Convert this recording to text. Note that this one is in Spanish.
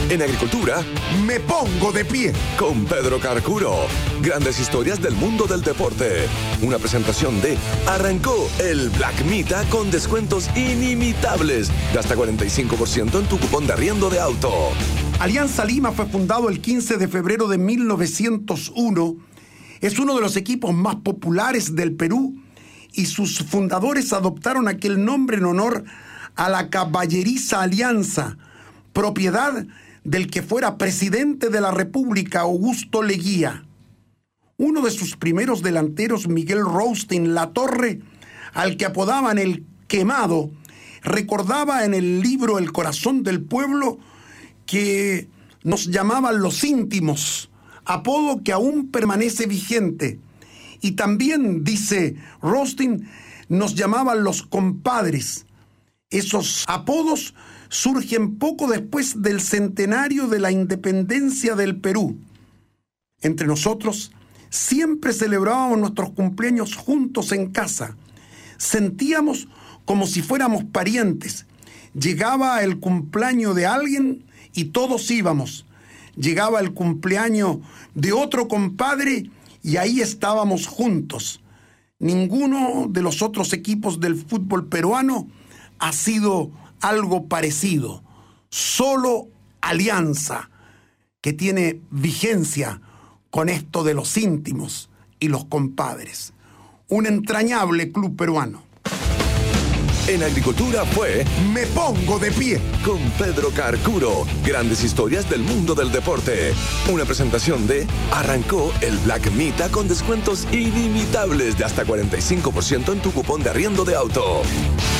En agricultura, Me pongo de pie. con Pedro Carcuro. Grandes historias del mundo del deporte. Una presentación de Arrancó el Black Mita con descuentos inimitables de hasta 45% en tu cupón de arriendo de auto. Alianza Lima fue fundado el 15 de febrero de 1901. Es uno de los equipos más populares del Perú y sus fundadores adoptaron aquel nombre en honor a la caballeriza Alianza, propiedad del que fuera presidente de la República, Augusto Leguía. Uno de sus primeros delanteros, Miguel Roustin Latorre, al que apodaban el Quemado, recordaba en el libro El corazón del pueblo que nos llamaban los íntimos, apodo que aún permanece vigente. Y también, dice Roustin, nos llamaban los compadres. Esos apodos surgen poco después del centenario de la independencia del Perú. Entre nosotros siempre celebrábamos nuestros cumpleaños juntos en casa. Sentíamos como si fuéramos parientes. Llegaba el cumpleaños de alguien y todos íbamos. Llegaba el cumpleaños de otro compadre y ahí estábamos juntos. Ninguno de los otros equipos del fútbol peruano ha sido algo parecido. Solo Alianza, que tiene vigencia con esto de los íntimos y los compadres. Un entrañable club peruano. En agricultura fue Me pongo de pie. con Pedro Carcuro. Grandes historias del mundo del deporte. Una presentación de Arrancó el Black Mita con descuentos inimitables de hasta 45% en tu cupón de arriendo de auto.